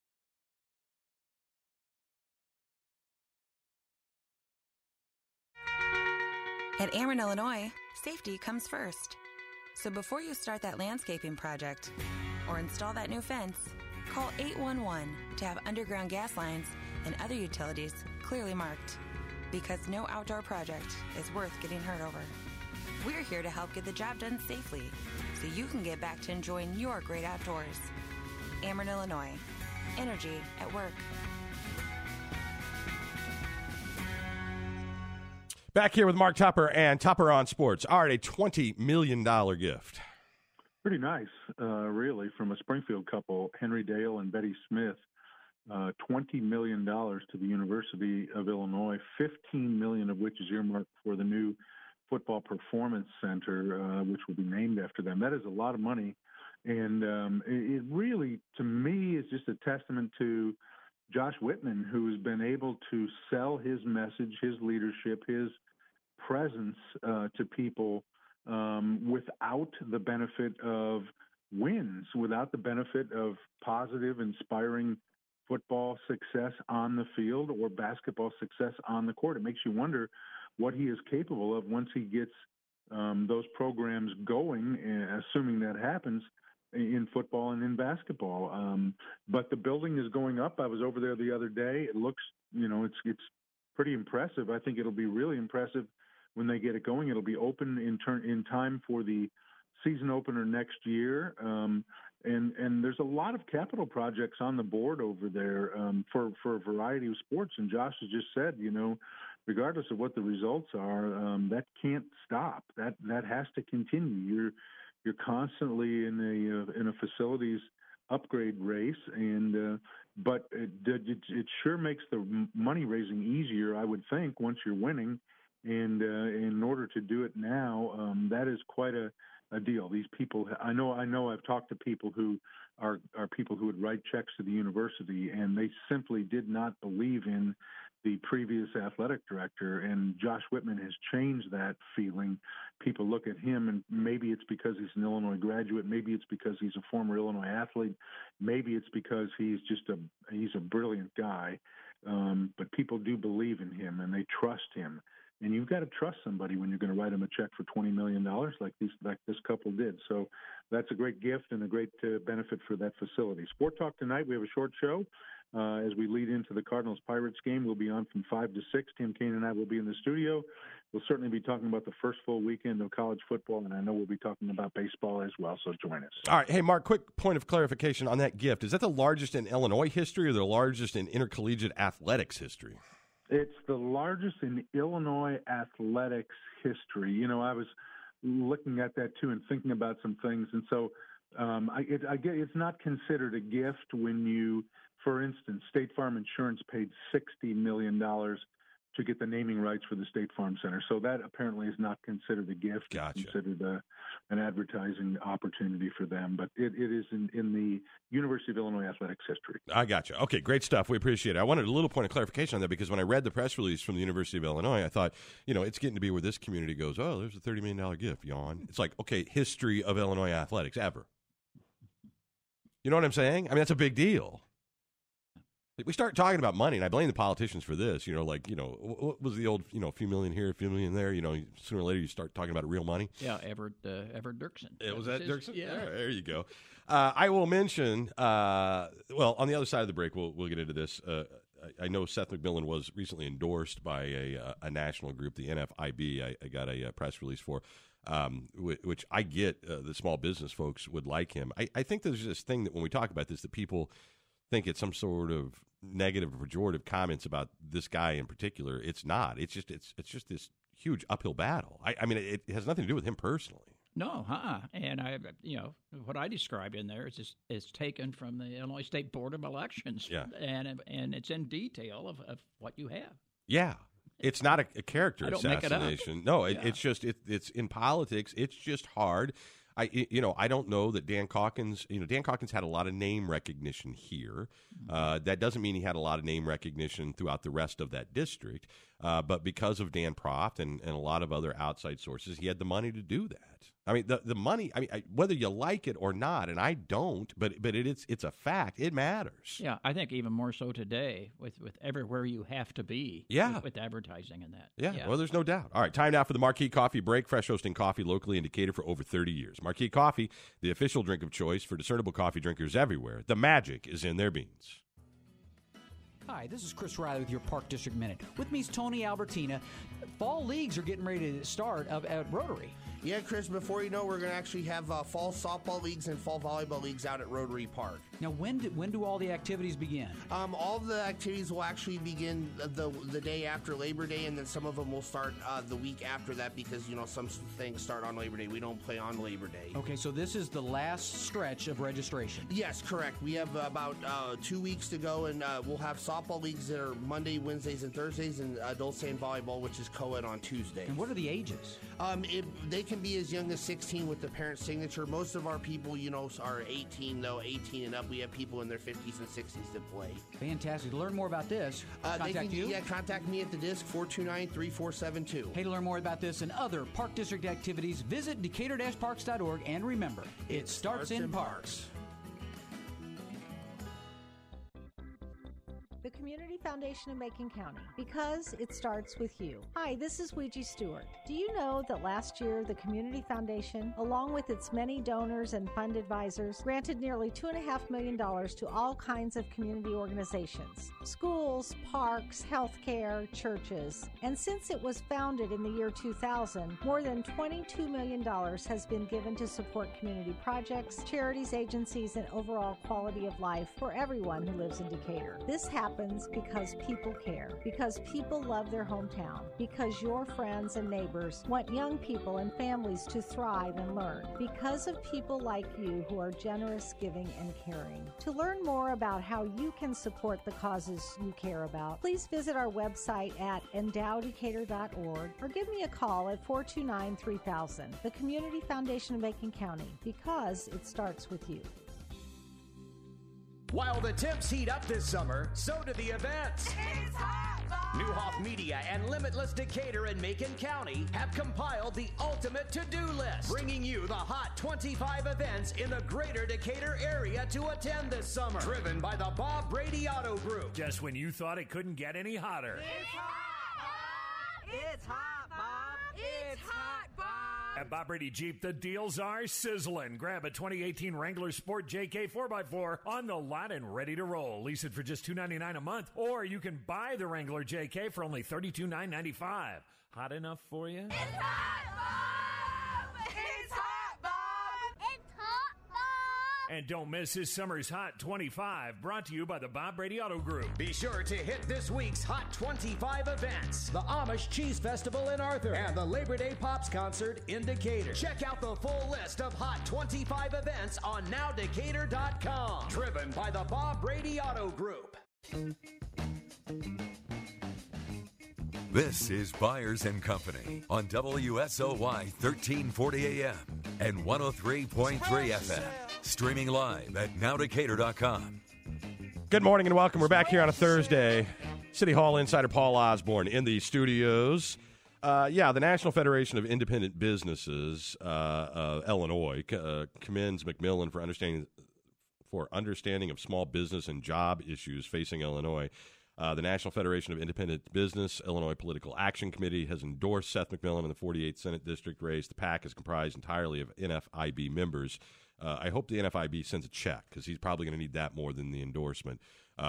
At Ameren, Illinois, safety comes first. So before you start that landscaping project or install that new fence, call 811 to have underground gas lines and other utilities clearly marked. Because no outdoor project is worth getting hurt over. We're here to help get the job done safely so you can get back to enjoying your great outdoors. Ameren, Illinois. Energy at work. Back here with Mark Tupper and Tupper on Sports. All right, a $20 million gift. Pretty nice, really, from a Springfield couple, Henry Dale and Betty Smith. $20 million to the University of Illinois, $15 million of which is earmarked for the new Football Performance Center, which will be named after them. That is a lot of money. And it really, to me, is just a testament to Josh Whitman, who's been able to sell his message, his leadership, his presence to people without the benefit of wins, without the benefit of positive, inspiring football success on the field or basketball success on the court. It makes you wonder what he is capable of once he gets those programs going, assuming that happens in football and in basketball. But the building is going up. I was over there the other day. It looks, it's pretty impressive. I think it'll be really impressive when they get it going. It'll be open in time for the season opener next year. And there's a lot of capital projects on the board over there for a variety of sports. And Josh has just said, regardless of what the results are, that can't stop. That has to continue. You're constantly in a facilities upgrade race, but it sure makes the money raising easier, I would think, once you're winning. And in order to do it now, that is quite a deal. These people, I know I've talked to people who are people who would write checks to the university, and they simply did not believe in the previous athletic director, and Josh Whitman has changed that feeling. People look at him, and maybe it's because he's an Illinois graduate, maybe it's because he's a former Illinois athlete, maybe it's because he's a brilliant guy, but people do believe in him, and they trust him. And you've got to trust somebody when you're going to write them a check for $20 million like this couple did. So that's a great gift and a great benefit for that facility. Sport Talk tonight, we have a short show. As we lead into the Cardinals-Pirates game, we'll be on from 5 to 6. Tim Kaine and I will be in the studio. We'll certainly be talking about the first full weekend of college football, and I know we'll be talking about baseball as well, so join us. All right. Hey, Mark, quick point of clarification on that gift. Is that the largest in Illinois history or the largest in intercollegiate athletics history? It's the largest in Illinois athletics history. I was looking at that, too, and thinking about some things. And so I get it's not considered a gift when you, for instance, State Farm Insurance paid $60 million to get the naming rights for the State Farm Center. So that apparently is not considered a gift. Gotcha. It's considered an advertising opportunity for them. But it is in the University of Illinois athletics history. I gotcha. Okay, great stuff. We appreciate it. I wanted a little point of clarification on that because when I read the press release from the University of Illinois, I thought, it's getting to be where this community goes, oh, there's a $30 million gift, yawn. It's like, okay, history of Illinois athletics ever. You know what I'm saying? I mean, that's a big deal. We start talking about money, and I blame the politicians for this. What was the old, a few million here, a few million there. Sooner or later you start talking about real money. Yeah, Everett Dirksen. Was that Dirksen? Yeah. There you go. I will mention, on the other side of the break, we'll get into this. I know Seth MacMillan was recently endorsed by a national group, the NFIB. I got a press release for, which I get the small business folks would like him. I think there's this thing that when we talk about this, that people think it's some sort of negative or pejorative comments about this guy in particular. It's not. It's just this huge uphill battle. I mean, it has nothing to do with him personally. No, and what I described in there is taken from the Illinois State Board of Elections. Yeah. And it's in detail of what you have. Yeah. It's not a character I don't assassination. Make it up. No, it's just it's in politics. It's just hard. I don't know that Dan Calkins. Dan Calkins had a lot of name recognition here. That doesn't mean he had a lot of name recognition throughout the rest of that district. But because of Dan Proft and a lot of other outside sources, he had the money to do that. I mean, the money. I mean, whether you like it or not, and I don't, but it's a fact. It matters. Yeah, I think even more so today with everywhere you have to be. Yeah. With advertising and that. Yeah, well, there's no doubt. All right, time now for the Marquee Coffee Break. Fresh roasting coffee locally in Decatur for over 30 years. Marquee Coffee, the official drink of choice for discernible coffee drinkers everywhere. The magic is in their beans. Hi, this is Chris Riley with your Park District Minute. With me is Tony Albertina. Fall leagues are getting ready to start at Rotary. Yeah, Chris, before you know, we're going to actually have fall softball leagues and fall volleyball leagues out at Rotary Park. Now, when do all the activities begin? All the activities will actually begin the day after Labor Day, and then some of them will start the week after that because, some things start on Labor Day. We don't play on Labor Day. Okay, so this is the last stretch of registration. Yes, correct. We have about 2 weeks to go, and we'll have softball leagues that are Monday, Wednesdays, and Thursdays, and adult sand volleyball, which is co-ed on Tuesdays. And what are the ages? They can be as young as 16 with the parent signature. Most of our people, are 18 and up. We have people in their 50s and 60s that play. Fantastic. To learn more about this, contact you? Yeah, contact me at the disc, 429-3472. Hey, to learn more about this and other Park District activities, visit Decatur-Parks.org, and remember, it starts in parks. The Community Foundation of Macon County, because it starts with you. Hi, this is Ouija Stewart. Do you know that last year the Community Foundation, along with its many donors and fund advisors, granted nearly $2.5 million to all kinds of community organizations, schools, parks, healthcare, churches. And since it was founded in the year 2000, more than $22 million has been given to support community projects, charities, agencies, and overall quality of life for everyone who lives in Decatur. This happens because people care, because people love their hometown, because your friends and neighbors want young people and families to thrive and learn, because of people like you who are generous, giving, and caring. To learn more about how you can support the causes you care about, please visit our website at endowdecatur.org or give me a call at 429-3000. The Community Foundation of Macon County, because it starts with you. While the temps heat up this summer, so do the events. It's hot, Bob! Newhoff Media and Limitless Decatur and Macon County have compiled the ultimate to-do list, bringing you the hot 25 events in the greater Decatur area to attend this summer. Driven by the Bob Brady Auto Group. Just when you thought it couldn't get any hotter. It's hot, Bob! It's hot, Bob! It's hot, Bob! At Bob Brady Jeep, the deals are sizzling. Grab a 2018 Wrangler Sport JK 4x4 on the lot and ready to roll. Lease it for just $299 a month, or you can buy the Wrangler JK for only $32,995. Hot enough for you? It's hot, Bob! It's hot, Bob! It's hot, Bob! And don't miss this summer's Hot 25, brought to you by the Bob Brady Auto Group. Be sure to hit this week's Hot 25 events. The Amish Cheese Festival in Arthur and the Labor Day Pops Concert in Decatur. Check out the full list of Hot 25 events on nowdecatur.com. Driven by the Bob Brady Auto Group. This is Byers and Company on WSOY 1340 AM and 103.3 FM. Streaming live at nowdecatur.com. Good morning and welcome. We're back here on a Thursday. City Hall insider Paul Osborne in the studios. The National Federation of Independent Businesses, Illinois, commends McMillan for understanding of small business and job issues facing Illinois. The National Federation of Independent Business, Illinois Political Action Committee, has endorsed Seth McMillan in the 48th Senate District race. The PAC is comprised entirely of NFIB members. I hope the NFIB sends a check because he's probably going to need that more than the endorsement.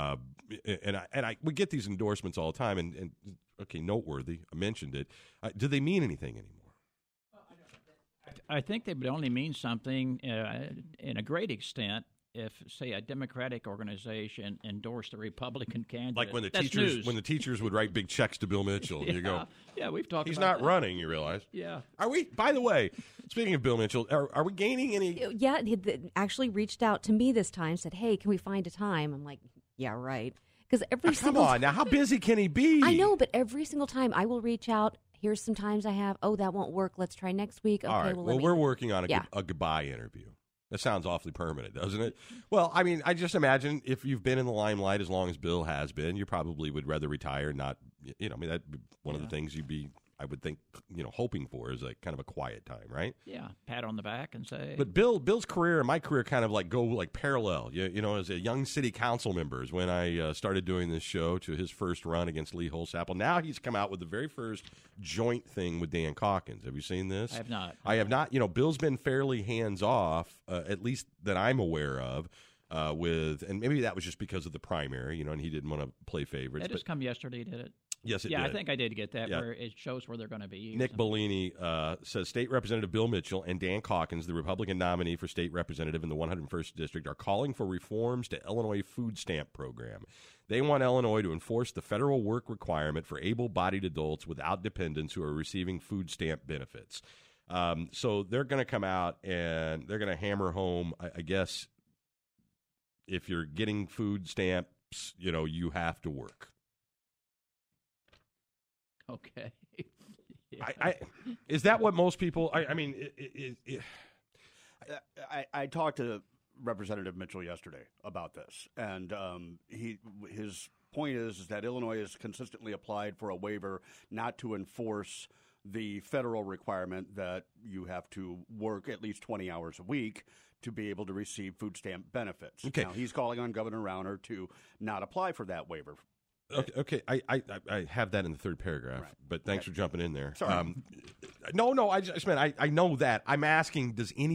We get these endorsements all the time, and okay, noteworthy. I mentioned it. Do they mean anything anymore? I think they would only mean something in a great extent if, say, a Democratic organization endorsed a Republican candidate. Like when the teachers would write big checks to Bill Mitchell. Yeah, you go, yeah, we've talked. He's about not running. You realize? Yeah. Are we? By the way, speaking of Bill Mitchell, are we gaining any? Yeah, he actually reached out to me this time. Said, "Hey, can we find a time?" I'm like, "Yeah, right." Because come on now, how busy can he be? I know, but every single time I will reach out. Here's some times I have. Oh, that won't work. Let's try next week. Okay, all right. Well, we're working on a goodbye interview. That sounds awfully permanent, doesn't it? Well, I mean, I just imagine if you've been in the limelight as long as Bill has been, you probably would rather retire, not, I mean, that'd be one of the things you'd be, I would think, hoping for is kind of a quiet time, right? Yeah, pat on the back and say. But Bill's career and my career kind of go parallel. As a young city council member is when I started doing this show to his first run against Lee Holsapple. Now he's come out with the very first joint thing with Dan Calkins. Have you seen this? I have not. I have not. Bill's been fairly hands off, at least that I'm aware of. And maybe that was just because of the primary, and he didn't want to play favorites. That just come yesterday, did it? Yes, it did. Yeah, I think I did get that, where it shows where they're going to be. Nick Bellini says State Representative Bill Mitchell and Dan Calkins, the Republican nominee for state representative in the 101st District, are calling for reforms to Illinois food stamp program. They want Illinois to enforce the federal work requirement for able-bodied adults without dependents who are receiving food stamp benefits. So they're going to come out and they're going to hammer home, I guess, if you're getting food stamps, you have to work. Okay. Yeah. Is that what most people? I talked to Representative Mitchell yesterday about this, and his point is that Illinois has consistently applied for a waiver not to enforce the federal requirement that you have to work at least 20 hours a week to be able to receive food stamp benefits. Okay. Now, he's calling on Governor Rauner to not apply for that waiver. Okay. I have that in the third paragraph, right. But thanks for jumping in there. Sorry. No, I just meant I know that. I'm asking,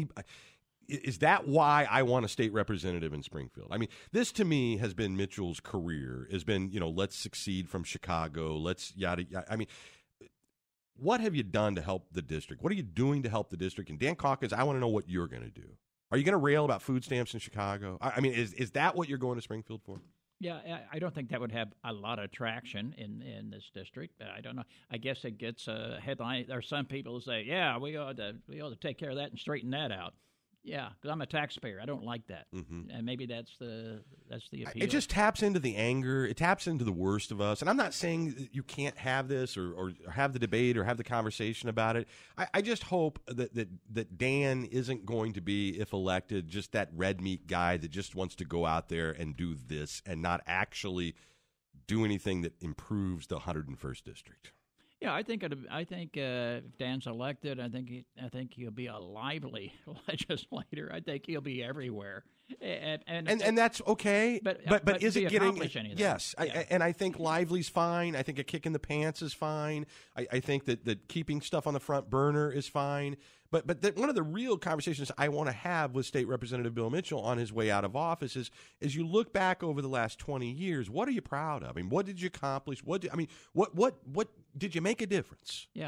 is that why I want a state representative in Springfield? I mean, this to me has been Mitchell's career, has been, let's succeed from Chicago, let's yada, yada. I mean, what have you done to help the district? What are you doing to help the district? And Dan Calkins, I want to know what you're going to do. Are you going to rail about food stamps in Chicago? I mean, is that what you're going to Springfield for? Yeah, I don't think that would have a lot of traction in this district. I don't know. I guess it gets a headline. There are some people who say, "Yeah, we ought to take care of that and straighten that out." Yeah, because I'm a taxpayer. I don't like that, and maybe that's the appeal. It just taps into the anger. It taps into the worst of us. And I'm not saying that you can't have this or have the debate or have the conversation about it. I just hope that Dan isn't going to be, if elected, just that red meat guy that just wants to go out there and do this and not actually do anything that improves the 101st District. Yeah, I think if Dan's elected, I think he'll be a lively legislator. I think he'll be everywhere, and that's okay. But is it getting? Anything? Yes, yeah. I think lively's fine. I think a kick in the pants is fine. I think that keeping stuff on the front burner is fine. But one of the real conversations I want to have with State Representative Bill Mitchell on his way out of office is you look back over the last 20 years, what are you proud of? I mean, what did you accomplish? What did you make a difference? Yeah.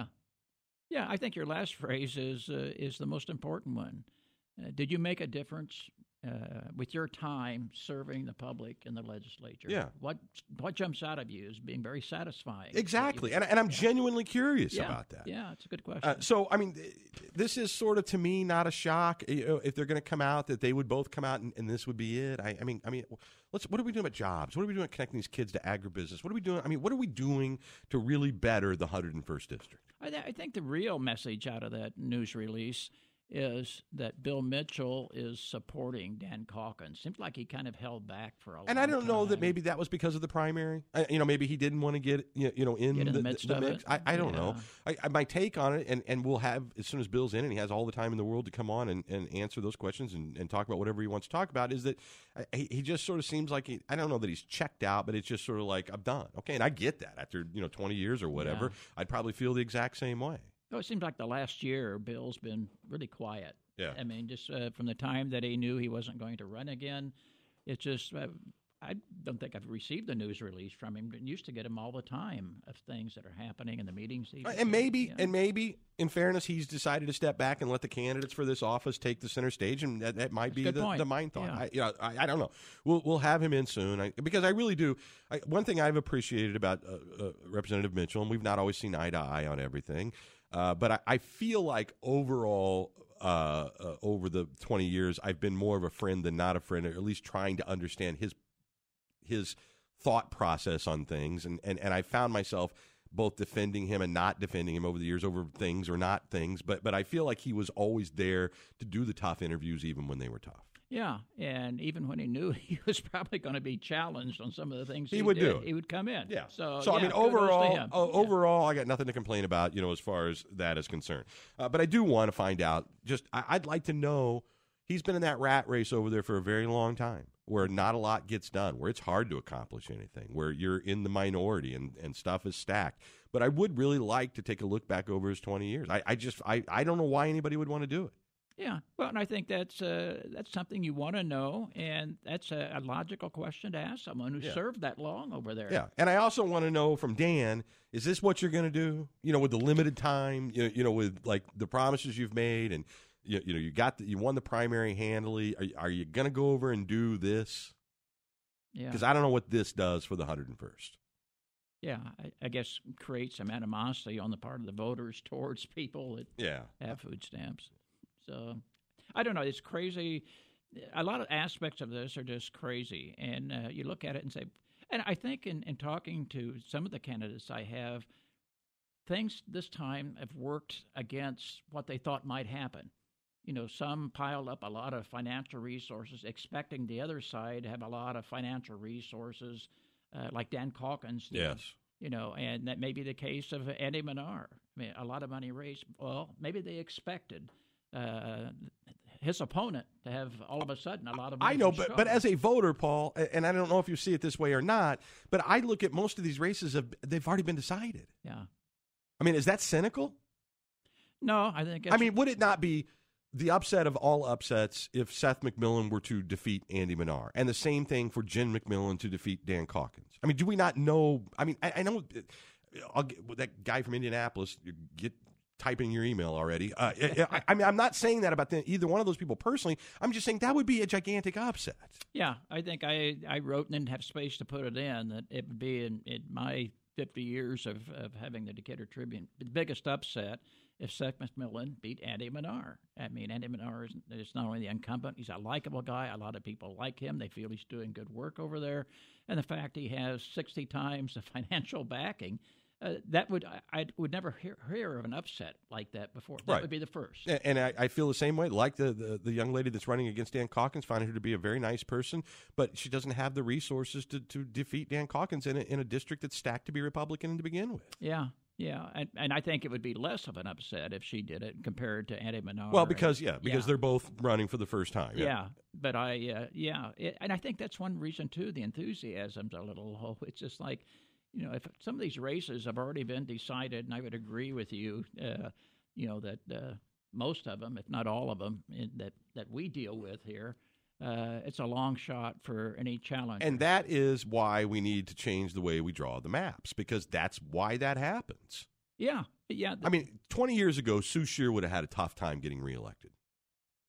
I think your last phrase is the most important one. Did you make a difference with your time serving the public in the legislature. Yeah. What jumps out of you as being very satisfying? Exactly. And I'm genuinely curious about that. Yeah, it's a good question. So, I mean, this is sort of, to me, not a shock. If they're going to come out, that they would both come out and this would be it. I mean, what are we doing about jobs? What are we doing connecting these kids to agribusiness? What are we doing? I mean, what are we doing to really better the 101st District? I think the real message out of that news release is that Bill Mitchell is supporting Dan Calkins. Seems like he kind of held back for a long time. And I don't know that maybe that was because of the primary. Maybe he didn't want to get in the mix. I don't know. My take on it, and we'll have, as soon as Bill's in and he has all the time in the world to come on and answer those questions and talk about whatever he wants to talk about, is that he just sort of seems like I don't know that he's checked out, but it's just sort of like, I'm done. Okay, and I get that. After 20 years or whatever, I'd probably feel the exact same way. Oh, it seems like the last year, Bill's been really quiet. Yeah. I mean, just from the time that he knew he wasn't going to run again, it's just, I don't think I've received a news release from him. I used to get him all the time of things that are happening in the meetings. And maybe, in fairness, he's decided to step back and let the candidates for this office take the center stage, and that might be the mind thought. Yeah. I don't know. We'll have him in soon, because I really do. One thing I've appreciated about Representative Mitchell, and we've not always seen eye to eye on everything, but I feel like overall, over the 20 years, I've been more of a friend than not a friend, or at least trying to understand his thought process on things. And I found myself both defending him and not defending him over the years, over things or not things. But I feel like he was always there to do the tough interviews, even when they were tough. Yeah, and even when he knew he was probably going to be challenged on some of the things he would do, he would come in. Yeah. So I mean, overall, I got nothing to complain about, as far as that is concerned. But I do want to find out. I'd like to know. He's been in that rat race over there for a very long time, where not a lot gets done, where it's hard to accomplish anything, where you're in the minority and stuff is stacked. But I would really like to take a look back over his 20 years. I don't know why anybody would want to do it. Yeah, well, and I think that's something you want to know, and that's a logical question to ask someone who served that long over there. Yeah, and I also want to know from Dan, is this what you're going to do? With the limited time, with like the promises you've made, and you won the primary handily. Are you going to go over and do this? Yeah, because I don't know what this does for the 101st. Yeah, I guess create some animosity on the part of the voters towards people that have food stamps. So, I don't know. It's crazy. A lot of aspects of this are just crazy. And you look at it and say, and I think in talking to some of the candidates I have, things this time have worked against what they thought might happen. Some piled up a lot of financial resources, expecting the other side to have a lot of financial resources, like Dan Calkins did. Yes. And that may be the case of Andy Manar. I mean, a lot of money raised. Well, maybe they expected his opponent to have all of a sudden a lot of money. I know, but as a voter, Paul, and I don't know if you see it this way or not, but I look at most of these races, they've already been decided. Yeah. I mean, is that cynical? No, I think would it not be the upset of all upsets if Seth MacMillan were to defeat Andy Manar, and the same thing for Jen McMillan to defeat Dan Calkins? I mean, do we not know? I mean, I know that guy from Indianapolis, typing your email already. I mean, I'm not saying that about either one of those people personally. I'm just saying that would be a gigantic upset. Yeah, I think I wrote and didn't have space to put it in, that it would be in my 50 years of having the Decatur Tribune, the biggest upset if Seth MacMillan beat Andy Manar. I mean, Andy Manar is not only the incumbent, he's a likable guy. A lot of people like him. They feel he's doing good work over there. And the fact he has 60 times the financial backing, I would never hear of an upset like that before. That would be the first. And I feel the same way. Like the young lady that's running against Dan Calkins, found her to be a very nice person, but she doesn't have the resources to defeat Dan Calkins in a district that's stacked to be Republican to begin with. Yeah. Yeah, and I think it would be less of an upset if she did it compared to Andy Manar. Well, because they're both running for the first time. Yeah, but and I think that's one reason too. The enthusiasm's a little low. It's just like, if some of these races have already been decided, and I would agree with you, that most of them, if not all of them, that we deal with here, it's a long shot for any challenge. And that is why we need to change the way we draw the maps, because that's why that happens. Yeah. I mean, 20 years ago, Sue Shear would have had a tough time getting reelected.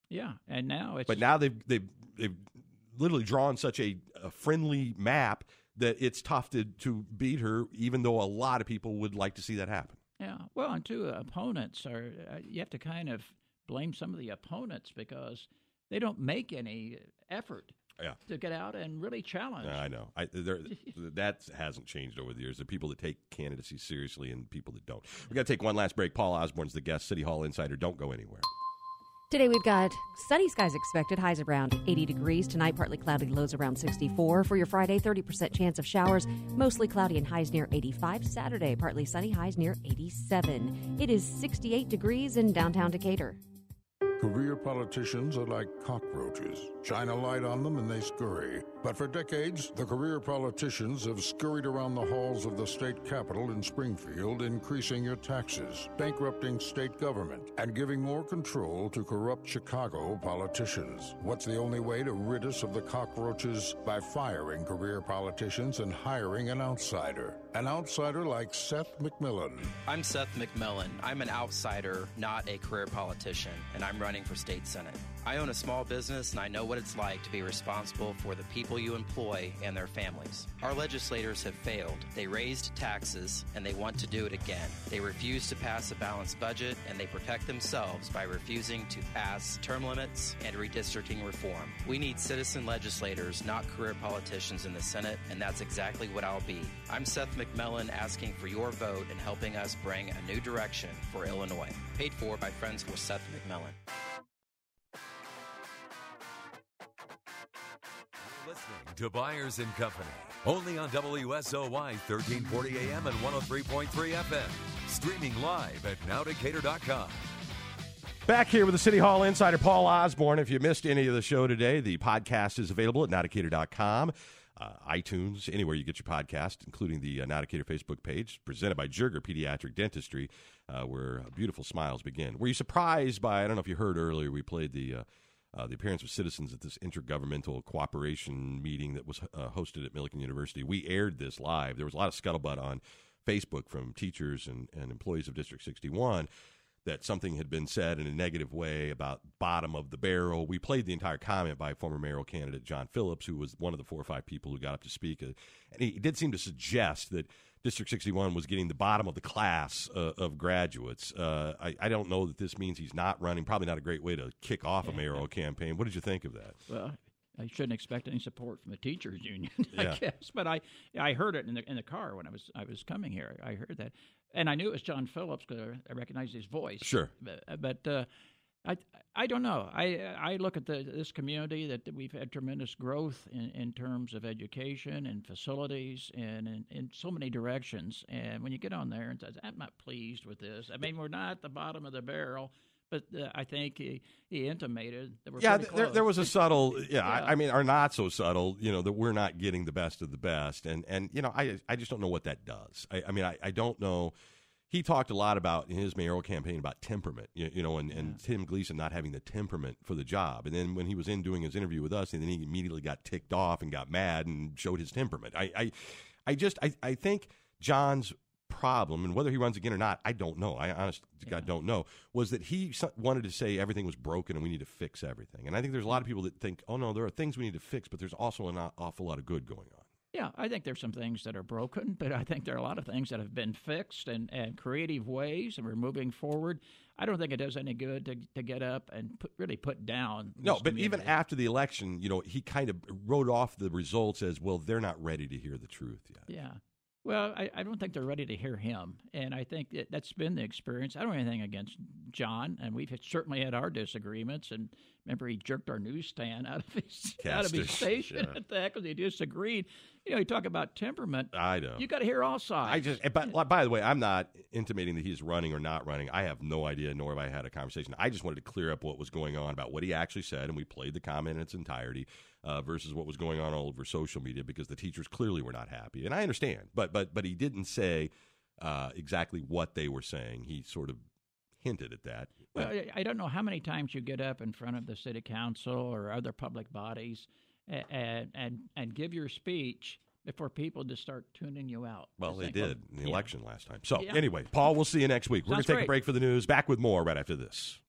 Yeah, and now it's... But now they've literally drawn such a friendly map that it's tough to beat her, even though a lot of people would like to see that happen. Yeah, well, and two opponents are you have to kind of blame some of the opponents because they don't make any effort to get out and really challenge. I know. That hasn't changed over the years. There are people that take candidacy seriously and people that don't. We've got to take one last break. Paul Osborne's the guest, City Hall Insider. Don't go anywhere. Today we've got sunny skies expected, highs around 80 degrees. Tonight, partly cloudy, lows around 64. For your Friday, 30% chance of showers, mostly cloudy and highs near 85. Saturday, partly sunny, highs near 87. It is 68 degrees in downtown Decatur. Career politicians are like cockroaches. Shine a light on them and they scurry. But for decades, the career politicians have scurried around the halls of the state capitol in Springfield, increasing your taxes, bankrupting state government, and giving more control to corrupt Chicago politicians. What's the only way to rid us of the cockroaches? By firing career politicians and hiring an outsider. An outsider like Seth McMillan. I'm Seth McMillan. I'm an outsider, not a career politician, and I'm running for state senate. I own a small business and I know what it's like to be responsible for the people you employ and their families. Our legislators have failed. They raised taxes and they want to do it again. They refuse to pass a balanced budget and they protect themselves by refusing to pass term limits and redistricting reform. We need citizen legislators, not career politicians in the Senate, and that's exactly what I'll be. I'm Seth McMillan asking for your vote and helping us bring a new direction for Illinois. Paid for by Friends with Seth McMillan. Listening to Byers and Company, only on WSOY 1340 AM and 103.3 FM. Streaming live at nowdecatur.com. Back here with the City Hall Insider, Paul Osborne. If you missed any of the show today, the podcast is available at nowdecatur.com, iTunes, anywhere you get your podcast, including the Now Decatur Facebook page, presented by Jerger Pediatric Dentistry, where beautiful smiles begin. Were you surprised by, I don't know if you heard earlier, we played the appearance of citizens at this intergovernmental cooperation meeting that was hosted at Millikan University. We aired this live. There was a lot of scuttlebutt on Facebook from teachers and employees of District 61 that something had been said in a negative way about bottom of the barrel. We played the entire comment by former mayoral candidate John Phillips, who was one of the 4 or 5 people who got up to speak. And he did seem to suggest that District 61 was getting the bottom of the class of graduates. I don't know that this means he's not running. Probably not a great way to kick off a mayoral campaign. What did you think of that? Well, I shouldn't expect any support from the teachers union, I guess. But I heard it in the car when I was coming here. I heard that, and I knew it was John Phillips because I recognized his voice. Sure, but I don't know. I look at this community that we've had tremendous growth in terms of education and facilities and in so many directions. And when you get on there and say, I'm not pleased with this. I mean, we're not at the bottom of the barrel. But I think he intimated that we're pretty close. There was a subtle, I mean, or not so subtle, that we're not getting the best of the best. And I just don't know what that does. I don't know. He talked a lot about in his mayoral campaign about temperament, and Tim Gleason not having the temperament for the job. And then when he was doing his interview with us, and then he immediately got ticked off and got mad and showed his temperament. I think John's problem, and whether he runs again or not, I don't know. I honestly God don't know, was that he wanted to say everything was broken and we need to fix everything. And I think there's a lot of people that think, oh, no, there are things we need to fix, but there's also an awful lot of good going on. Yeah, I think there's some things that are broken, but I think there are a lot of things that have been fixed and creative ways, and we're moving forward. I don't think it does any good to get up and really put down this No, but community. even after the election, he kind of wrote off the results as, well, they're not ready to hear the truth yet. Yeah. Well, I don't think they're ready to hear him, and I think that's been the experience. I don't have anything against John, and we've certainly had our disagreements. And remember, he jerked our newsstand out of his station at that because he disagreed. You talk about temperament. I know. You got to hear all sides. But by the way, I'm not intimating that he's running or not running. I have no idea, nor have I had a conversation. I just wanted to clear up what was going on about what he actually said, and we played the comment in its entirety. Versus what was going on all over social media, because the teachers clearly were not happy, and I understand. But he didn't say exactly what they were saying. He sort of hinted at that. Well, I don't know how many times you get up in front of the city council or other public bodies and give your speech before people just start tuning you out. Well, they did in the election last time. So anyway, Paul, we'll see you next week. We're going to take a break for the news. Back with more right after this.